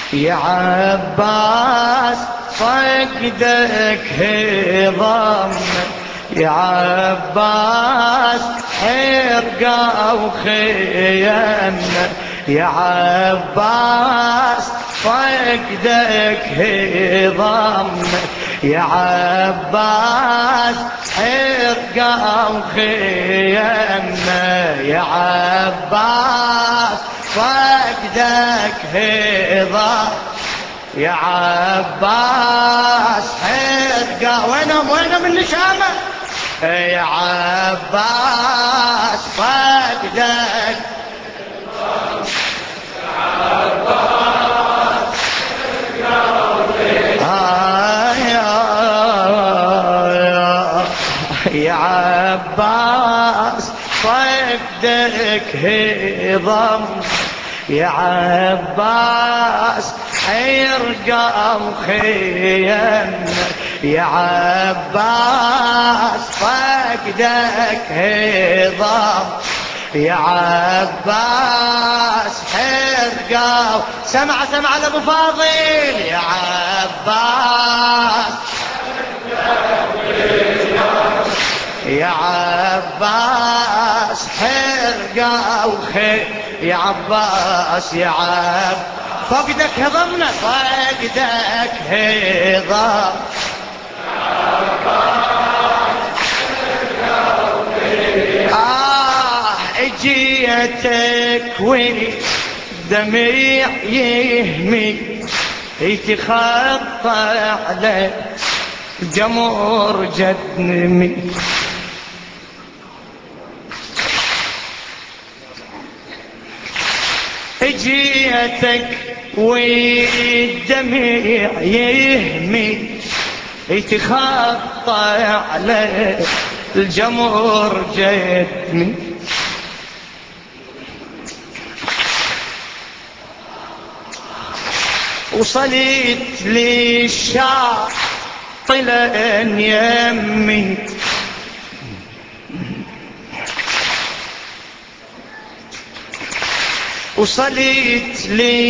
يا عباس فقدك هضم، يا عباس حرقة وخيم، يا عباس فقدك هضم، يا عباس حرقة وخيم، يا عباس فقدك هضم، يا عباس حرقة. وينهم النشامة؟ يا عباس فقدك، يا عباس فقدك هضم، يا عباس حرقة وخيم، يا عباس فقدك هضم، يا عباس حرقة. سمع لأبو فاضل، يا عباس، يا عباس حرقة وخير، يا عباس يا فقدك هضمنا، فقدك هضم، اجيتك والدمع يهمي، يتخطى على جمر جدنمي، اجيتك والدمع يهمي، يتخطى على الجمر جدني، وصلت للشاطئ لين يمي، وصلت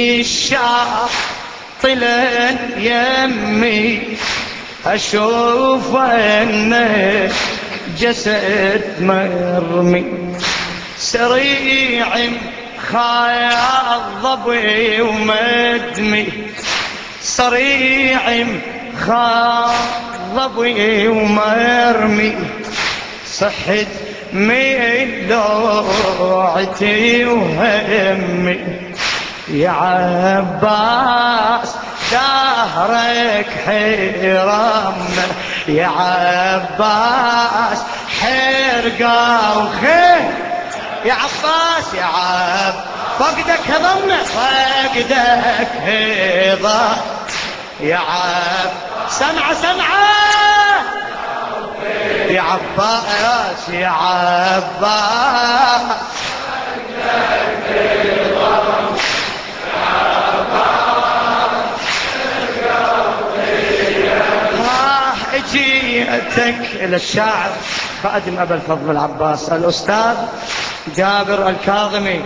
للشاطئ لين يمي، أشوف أنه جسد مرمي، سريع خاض ضبي ومدمي، سريع خاض ضبي ومرمي، صحت من لوعتي وهمي، يا عباس دهرك حرام، يا عباس حرقة وخير، يا عباس يا فقدك هضمنا، فقدك هضم، يا سمعة يا عباس يا عباس، اجيتك الى الشاعر خادم ابا الفضل العباس الاستاذ جابر الكاظمي.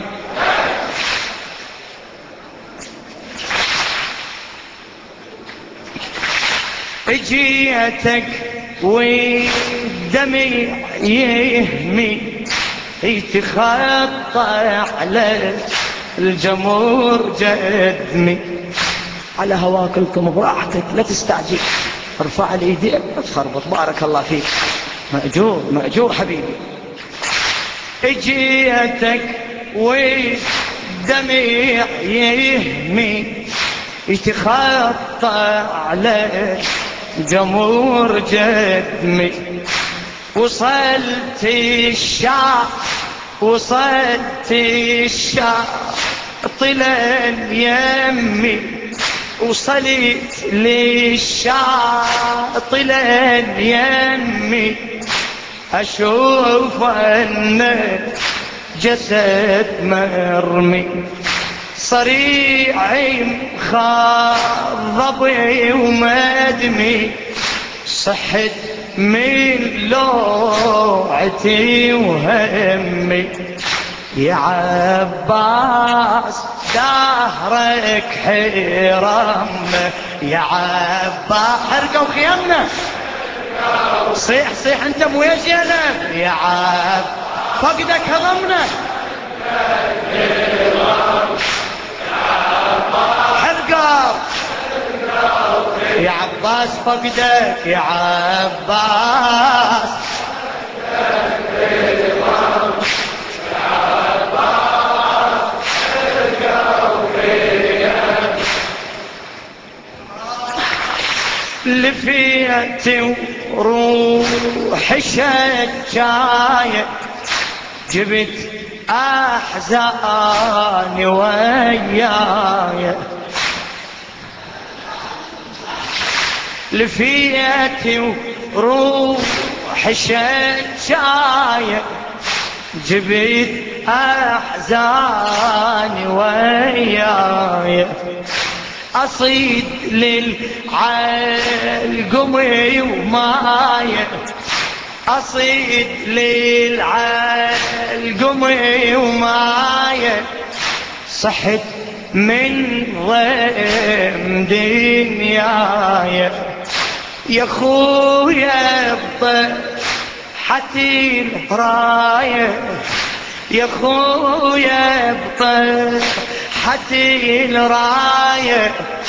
اجيتك والدمع يهمي، يتخطى على الجمهور جدمي، على هواك لكم براحتك لا تستعجل، ارفع الايدين تخربط، بارك الله فيك، مأجور حبيبي. اجيتك والدمع يهمي، يتخطى على جمهور جدمي، وصلت لين يمي، وصلت للشاطئ لين يمي، أشوف أن جسد مرمي، صريع خضبي ومدمي، صحت من لوعتي وهمي، يا عباس دهرك حرمنا يا عباس. حرقوا خيامنا، صيح صيح انت مو يا زينب يا عب، فقدك هضمنا. حرقوا يا عباس فقدك يا عباس. لفيت وروحي شجاية، جبت أحزاني وياي. لفيت وروحي شجاية، جبت أحزاني وياي. أصيد للعلقم وماي، أصيد للعلقم وماي. صحت من ضيم دنياي يا خويا بطحتي الراية، يا خويا بطحتي الراية.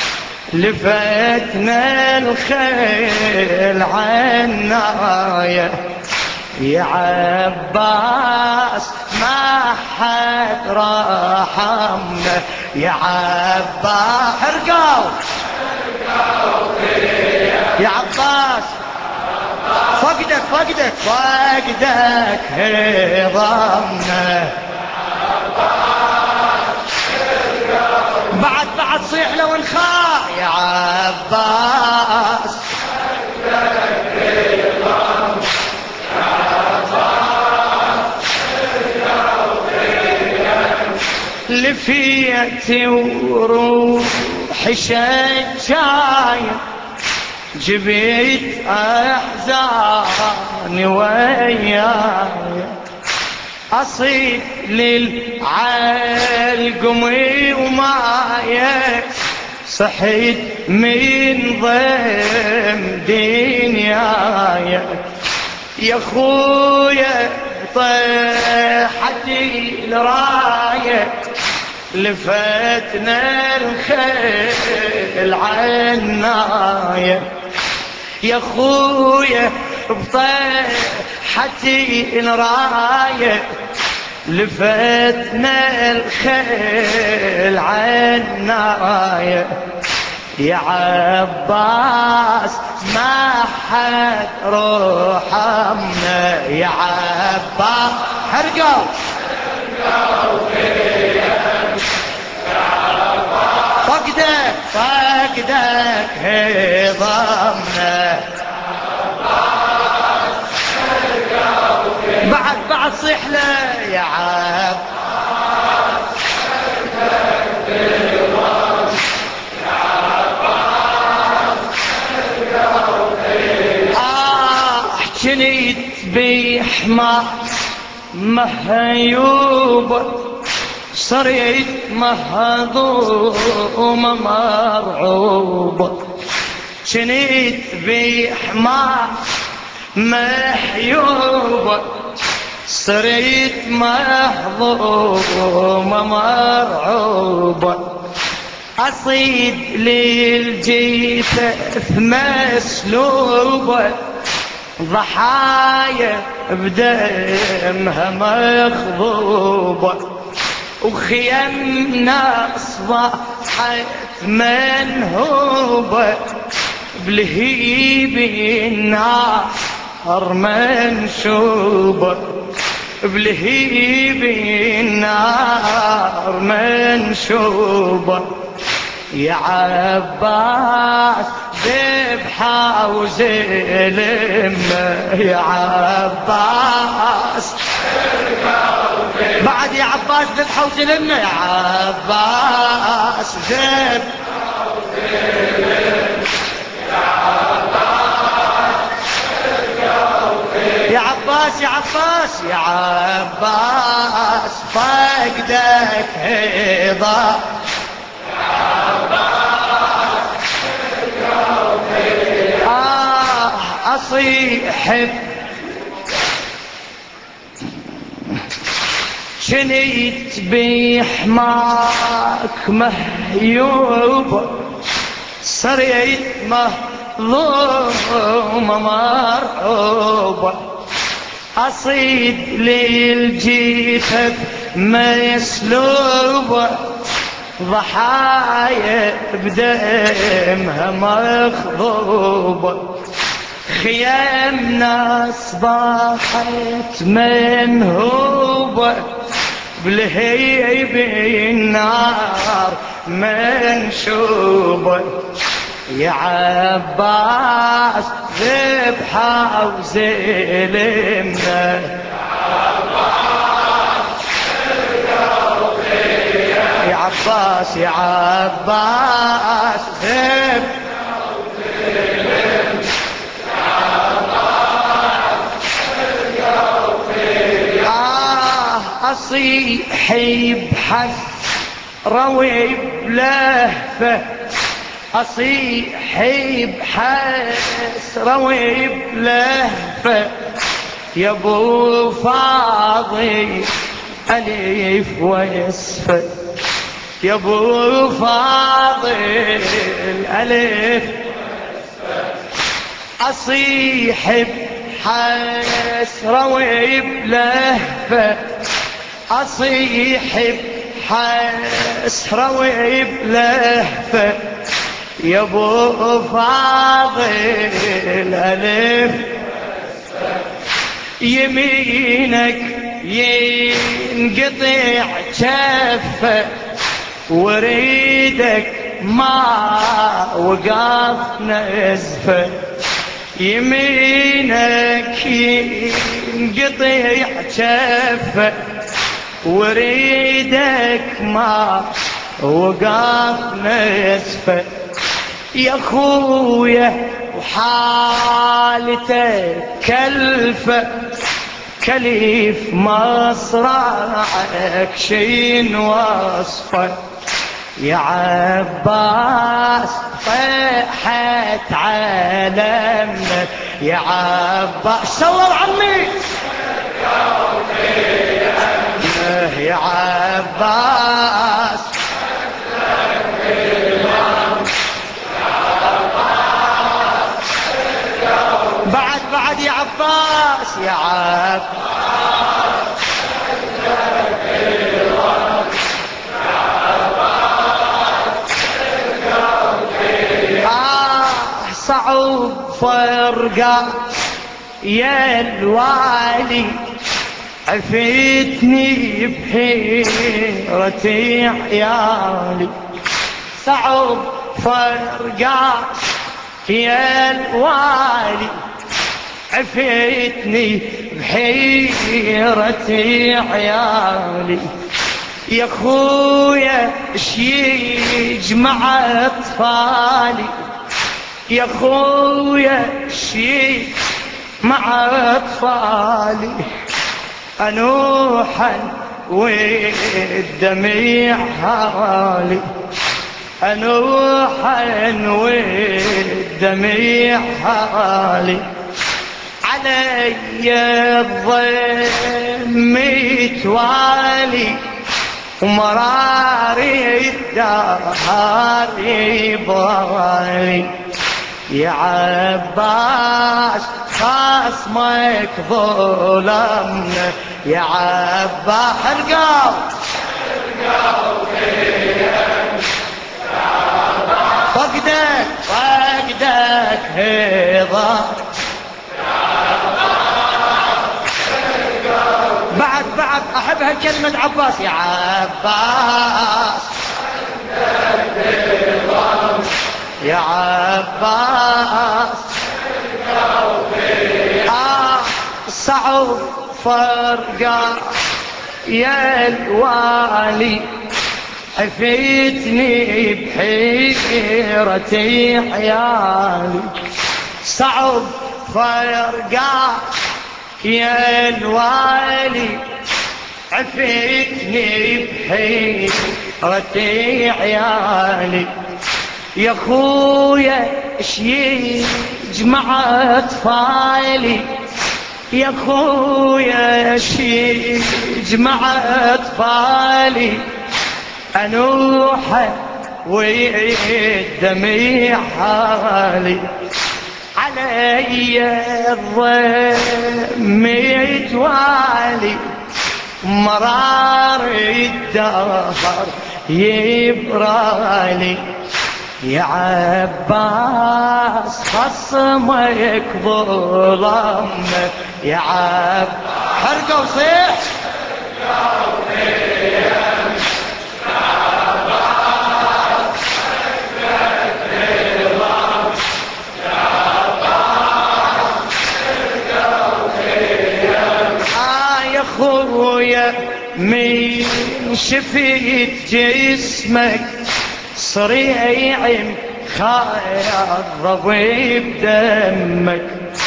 لفتنا الخيل عناية يا عباس ما حد رحمنا يا عباس. حرقوا يا عباس فقدك فقدك فقدك هضمنا. بعد صيح لو انخاع يا عباس. لفيت وروحي شجاية، جبت أحزاني وياي. أصيد للعلقم وماي، صحيت من ضيم دنياي. يا خويا طيحتي الراية، لفتنا الخيل عناية. يا خويا بطيحتي الراية، لفتنا الخيل عناية يا عباس ما حد رحمنا يا عباس. حرقوا فقدك فقدك هضمنا. بعد صيح له يا عباس. جنيت بحمار مهيوب، صريت مهضوم مرعوب. جنيت بحمار محيوب، صريت مهضوم مرعوب. أصيد للجثث مسلوبة، ضحايا بدمها مخضوبة. وخيمنا أصبحت منهوبة، بلهيب النار منشوبة. بلهيب النار منشوبة يا عباس. ذبحة وزلم يا عباس. بعد يا عباس ذبحة وزلمنا يا عباس. ذبحة وزلم يا عباس. يا عباس عباس يا عباس يا عباس فقدك هضا أصيح شنيت بحماك مهيوب صريت مهضوم مرعوب أصيد للجيفة مسلوب ضحايا بدمها مخضوب خيام ناس ضاحت منهوبة بالهيب النار منشوبة يا عباس ذبحة وزلمنا يا عباس يا عباس ذبحة أصيح بحس روي بلهفة أصيح بحس روي بلهفة يا ابو فاضي ألف ويصفى يا ابو فاضي الألف أصيح بحس روي بلهفة أصيح بحس روي بلهفة يا ابو فاضل الألف يمينك ينقطع جفة وريدك ما وقف نزفة يمينك ينقطع جفة وريدك ما وقف نزفة يا خويا وحالتك كلفة كليف مصرعك شين وصفه يا عباس طيحت عالمنا يا عباس صلوا عمي يا عباس بعد يا عباس يا عباس صعب فرقة يا الوالي عفيتني بحيرتي عيالي صعب فرقة يا الوالي عفيتني بحيرتي عيالي يا خويا اش يجمع اطفالي يا خويا اش مع اطفالي انوحا والدميع هالي انوحا والدميع هالي علي الضم يتوالي ومراري الدهر يبالي يا عباس خصمك ظلمنا يا عباس القاو فقدك هضا بعد احبها كلمة عباس يا عباس يا عباس صعب فرقة يا الوالي حفيتني بحيرتي عيالي صعب فرقة يا الوالي عفتني بحيرتي عيالي، يا خويا اش يجمع اطفالي، يا خويا اش يجمع اطفالي، انوحه والدمع حالي، علي الضم يتوالي، مرار الدهر يبرالي، يا عباس خصمك ظلمك، يا حرقة وصيح يا خويا من شفيت جسمك صريع خاض بدمك،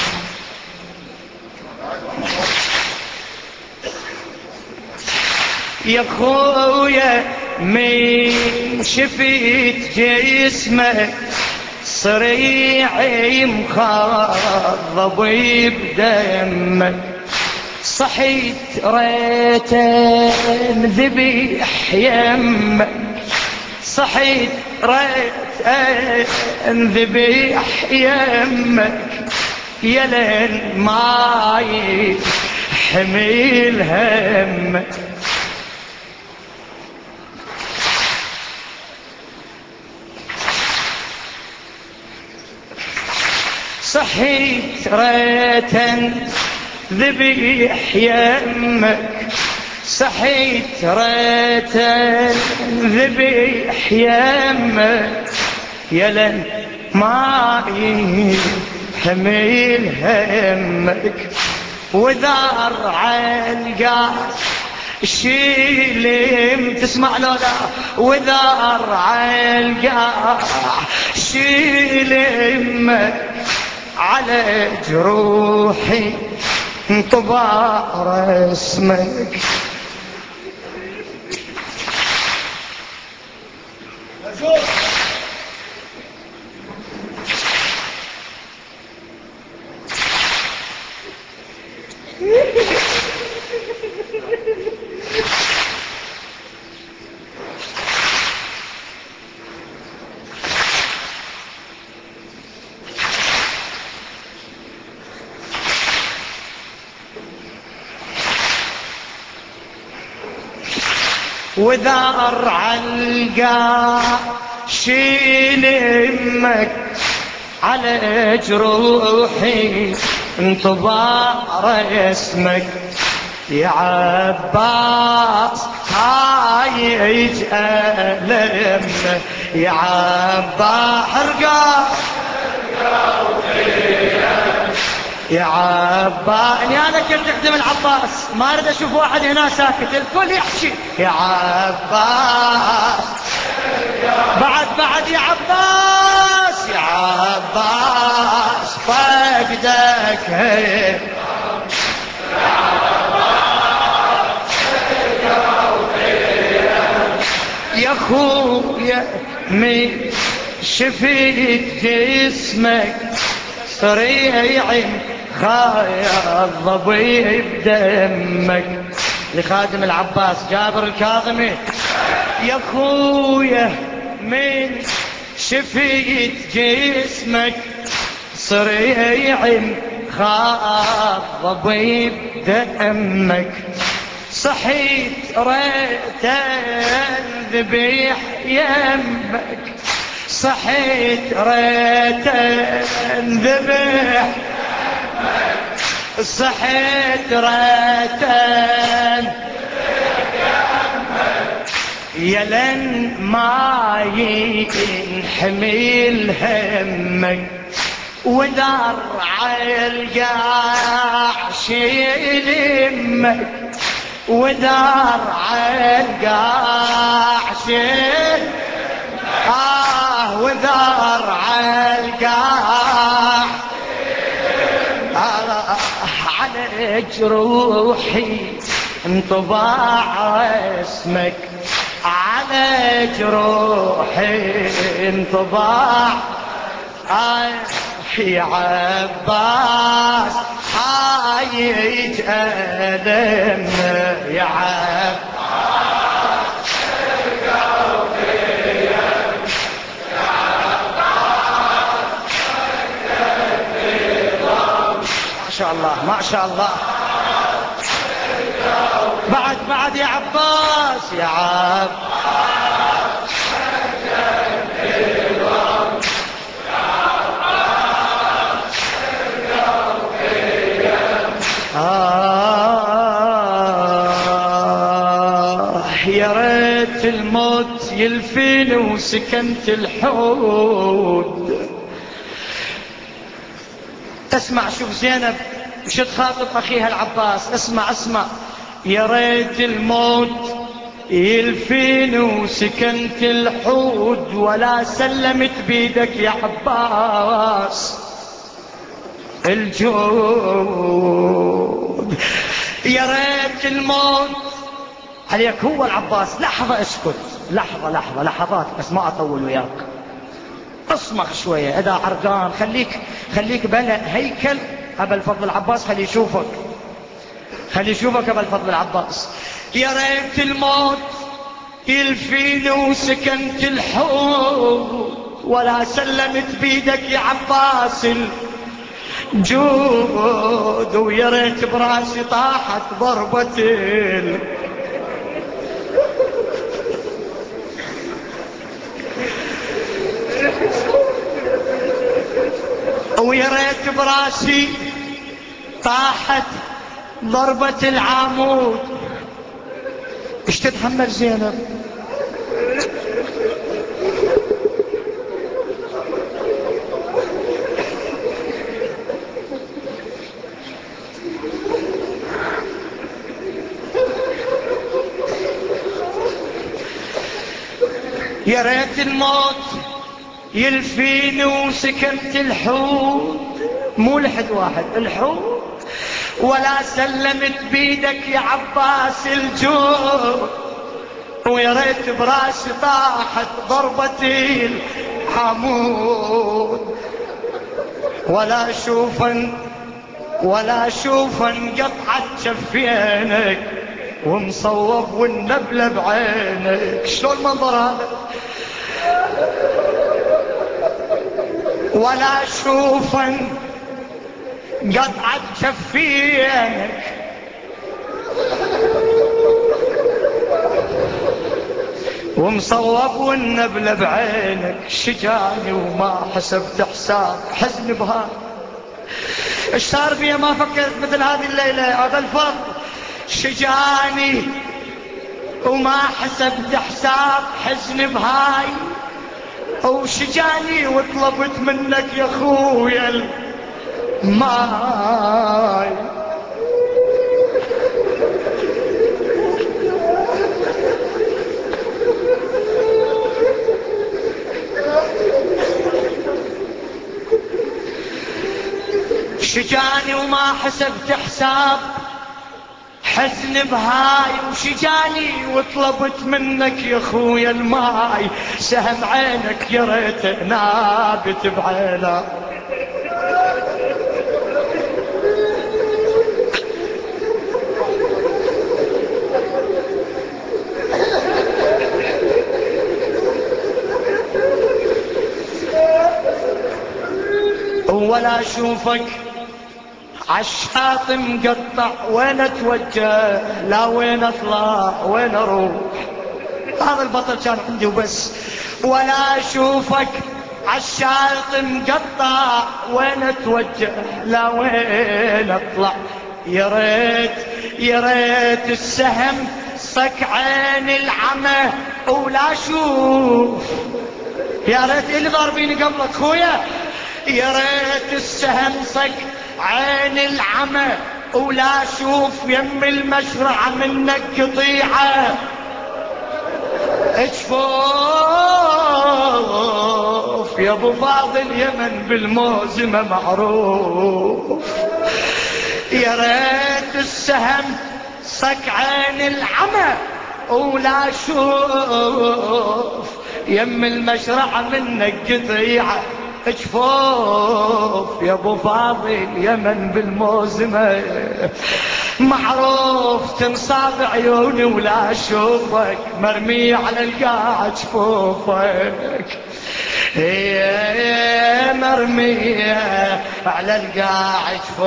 يا خويا من شفيت جسمك صريع مخضب بدمك، صحيت ريت انذبح يمك، صحيت ريت انذبح يمك، يا لين ما يحمل همك، صحيت ريت ذبيح يمك، صحيت ريت ذبيح يمك، يا لن ما يحمل همك، وذار علقا شيلم تسمع لو لا، وذار علقا شيلم على جروحي انطبع رسمك، وذار علقا شيل امك على جروحي انطبع رسمك، يا عباس هاي ألم، يا عباس حرقة يا عباس، انا كنت اخدم العباس ما اريد اشوف واحد هنا ساكت الكل يحكي، يا عباس بعد يا عباس، يا عباس فقدك هي يا خويا من شفيت جسمك صريع خايض ضبيب دمك، لخادم العباس جابر الكاظمي، يا خويا من شفيت جسمك صريع خاض ضبيب دمك، صحيت ريت ذبيح يمك، صحيت ريت ذبيح، صحيت ريت يا لن ما ينحمل همك، ودار عالقاع شيل امك، ودار عالقاع شيل ودار عالقاع على جروحي انطباع اسمك، على جروحي انطباع يا عباس حايج ألم يا عباس. ما شاء الله ما شاء الله. بعد يا عباس يا عباس. يا ريت الموت يلفيني وسكنت الحود. اسمع شوف زينب شو تخاطب اخيها العباس، اسمع. يا ريت الموت يلفيني وسكنت الحود، ولا سلمت بيدك يا عباس الجود. يا ريت الموت عليك هو العباس. لحظة اسكت، لحظات بس ما اطول وياك. اصمخ شوية اذا عرقان، خليك بلا هيكل ابا الفضل العباس، خلي يشوفك ابا الفضل العباس. يا ريت الموت يلفيني وسكنت الحوض، ولا سلمت بيدك يا عباس الجود. ويا ريت براسي طاحت ضربة ويا ريت براسي طاحت ضربة العمود. ايش تتحمل زينب؟ يا ريت الموت يلفيني وسكنت الحوت، مو لحد واحد الحوت، ولا سلمت بيدك يا عباس الجود. ويا ريت براسي طاحت ضربة العمود، ولا اشوفن قطعت شفينك ومصوب والنبلة بعينك. شلون المنظر هذا؟ ولا اشوفن قطعت شفينك ومصوب والنبلة بعينك. شجاني وما حسبت حساب حزن بها. ايش صار بيا ما فكرت مثل هذه الليلة هذا الفضل؟ شجاني وما حسبت حساب حزن بهاي، وشجاني وطلبت منك يا خويا الماي. شجاني وما حسبت حساب حزن بهاي، وشجاني وطلبت منك يا خويا الماي. سهم عينك يا ريت نابت بعينك. ولا اشوفك عالشاط مقطع، وين اتوجه لا وين اطلع وين اروح. هذا البطل كان عندي وبس. ولا اشوفك عالشاط مقطع، وين اتوجه لا وين اطلع. يا ريت السهم صك عين العمى ولا اشوف. يا ريت اللي ضاربيني قبلك خويا. يا ريت السهم صك عين العمى ولا اشوف يم المشرعة منك قطيعة. اجفوف يا ابو فاضل يمن بالموزمة معروف. يا ريت السهم صك عين العمى ولا شوف يم المشرع منك قطيعة جفوف يا ابو فاضل يمن بالموزمة معروف تنصاب عيوني ولا اشوفك مرمي على القاع جفوفك هي مرمية على القاع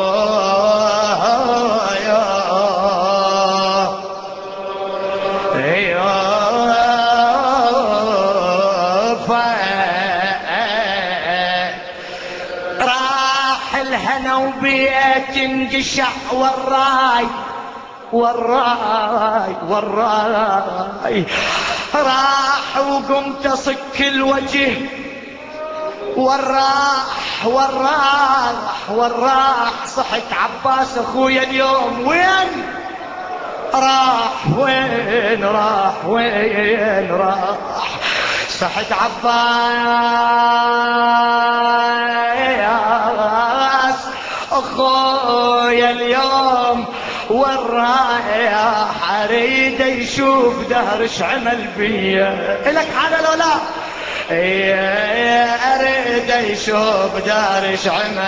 راح الهنا وبيت انقشع وراي راح وقمت اصك الوجه وراح صحت عباس اخويا اليوم وين راح صحت عباس اخويا اليوم والرايح اريد يشوف دهرش عمل بيا الك حالة لو لا اريد يشوف دهرش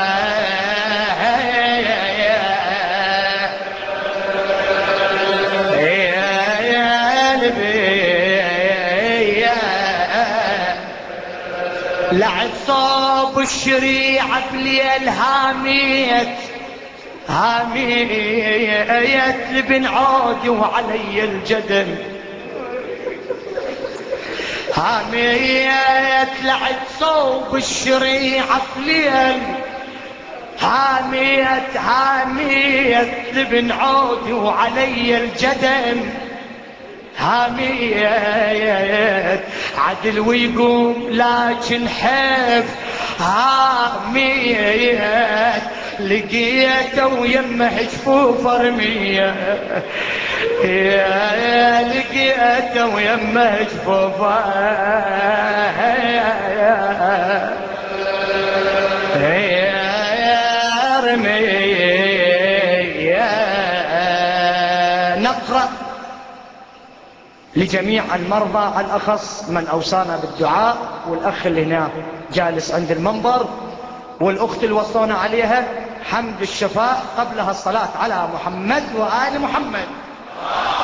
لعد صوب الشريعة بليل هاميت لبن عودي وعلي الجدل هاميت لعد صوب الشريعة بليل هاميت لبن عودي وعلي الجدل هاميت عدل ويقوم لكن حيف هاميت لقيته ويمه جفوف رمية لقيته ويمه جفوف رمية نقرأ لجميع المرضى على الأخص من أوصانا بالدعاء والأخ اللي هنا جالس عند المنبر والأخت اللي وصونا عليها حمد الشفاء قبلها الصلاة على محمد وآل محمد.